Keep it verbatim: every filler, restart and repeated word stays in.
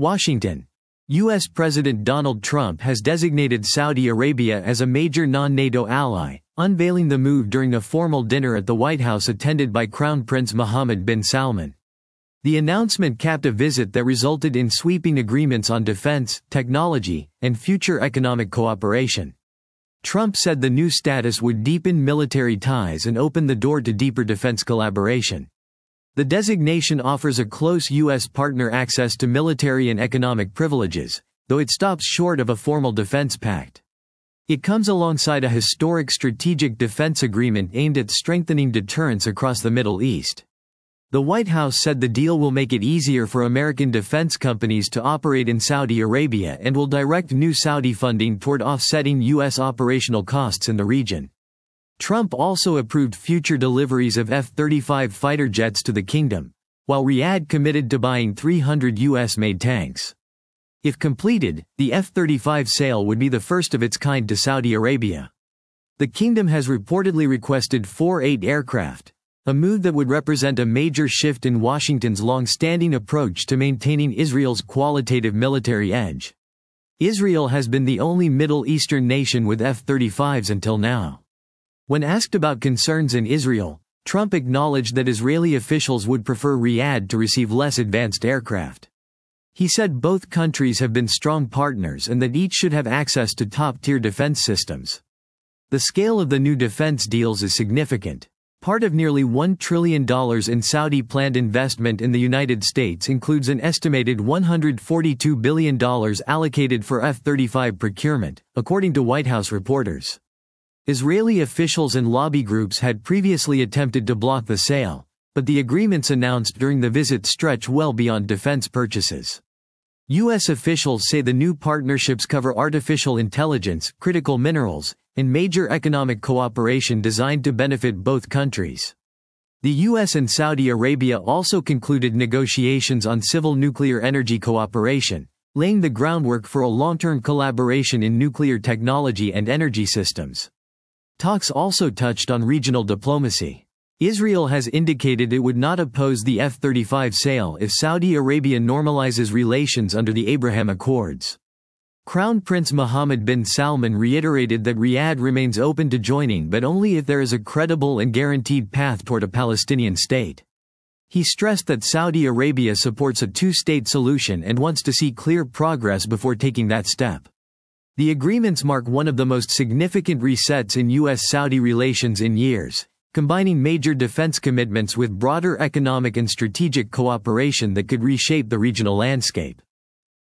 Washington. U S President Donald Trump has designated Saudi Arabia as a major non-NATO ally, unveiling the move during a formal dinner at the White House attended by Crown Prince Mohammed bin Salman. The announcement capped a visit that resulted in sweeping agreements on defense, technology, and future economic cooperation. Trump said the new status would deepen military ties and open the door to deeper defense collaboration. The designation offers a close U S partner access to military and economic privileges, though it stops short of a formal defense pact. It comes alongside a historic strategic defense agreement aimed at strengthening deterrence across the Middle East. The White House said the deal will make it easier for American defense companies to operate in Saudi Arabia and will direct new Saudi funding toward offsetting U S operational costs in the region. Trump also approved future deliveries of F thirty-five fighter jets to the kingdom, while Riyadh committed to buying three hundred U S-made tanks. If completed, the F thirty-five sale would be the first of its kind to Saudi Arabia. The kingdom has reportedly requested four A eight aircraft, a move that would represent a major shift in Washington's long-standing approach to maintaining Israel's qualitative military edge. Israel has been the only Middle Eastern nation with F thirty-fives until now. When asked about concerns in Israel, Trump acknowledged that Israeli officials would prefer Riyadh to receive less advanced aircraft. He said both countries have been strong partners and that each should have access to top-tier defense systems. The scale of the new defense deals is significant. Part of nearly one trillion dollars in Saudi-planned investment in the United States includes an estimated one hundred forty-two billion dollars allocated for F thirty-five procurement, according to White House reporters. Israeli officials and lobby groups had previously attempted to block the sale, but the agreements announced during the visit stretch well beyond defense purchases. U S officials say the new partnerships cover artificial intelligence, critical minerals, and major economic cooperation designed to benefit both countries. The U S and Saudi Arabia also concluded negotiations on civil nuclear energy cooperation, laying the groundwork for a long-term collaboration in nuclear technology and energy systems. Talks also touched on regional diplomacy. Israel has indicated it would not oppose the F thirty-five sale if Saudi Arabia normalizes relations under the Abraham Accords. Crown Prince Mohammed bin Salman reiterated that Riyadh remains open to joining but only if there is a credible and guaranteed path toward a Palestinian state. He stressed that Saudi Arabia supports a two-state solution and wants to see clear progress before taking that step. The agreements mark one of the most significant resets in U S-Saudi relations in years, combining major defense commitments with broader economic and strategic cooperation that could reshape the regional landscape.